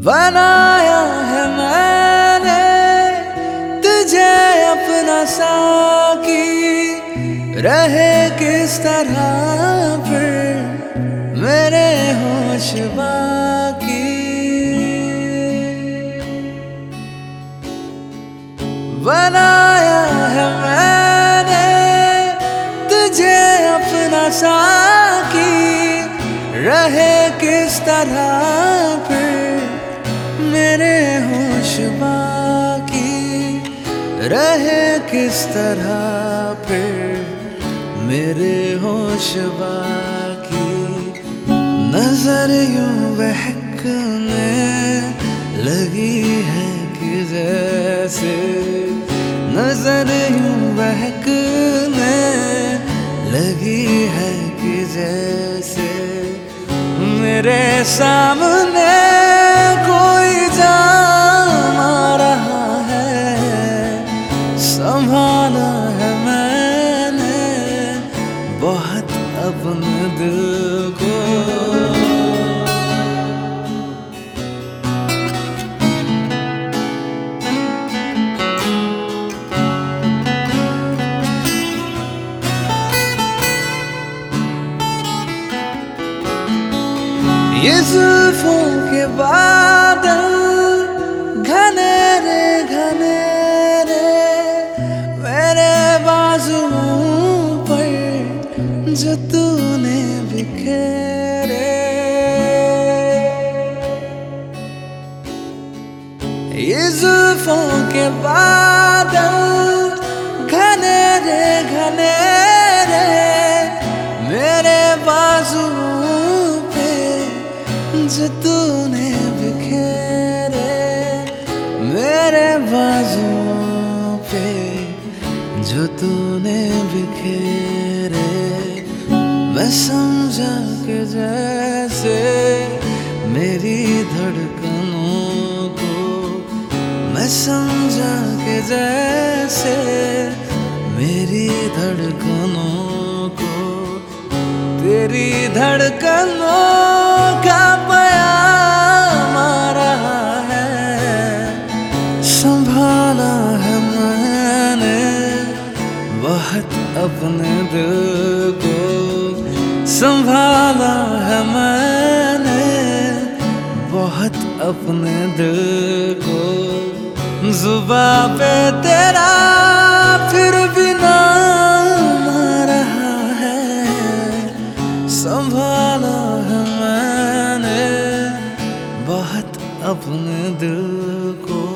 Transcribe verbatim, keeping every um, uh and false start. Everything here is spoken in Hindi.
बनाया है मैंने तुझे अपना साकी, रहे किस तरह फिर मेरे होश बाकी। बनाया है मैंने तुझे अपना साकी, रहे किस तरह फिर मेरे होश बाकी, रहे किस तरह फिर मेरे होश बाकी। नजर यूं बहकने लगी है कि जैसे, नजर यूं बहकने लगी है कि जैसे मेरे सामने कोई जान आ रहा है। संभाला है मैंने बहुत अपने दिल को। ये जुल्फों के बादल घने रे घने रे, मेरे बाजुओं पर जो तूने बिखेरे। ये जुल्फों के बादल घने रे घने रे, मेरे बाजुओं जो तूने बिखेरे, मेरे बाजुओं पे जो तूने बिखेरे। मैं समझा कि जैसे मेरी धड़कनों को, मैं समझा कि जैसे मेरी धड़कनों को तेरी धड़कनों का प्याम आ रहा है। संभाला है मैंने बहुत अपने दिल को, संभाला है मैंने बहुत अपने दिल को। जुबां पे तेरा फिर भी नाम आ रहा है। संभाला है मैंने बहुत अपने दिल को।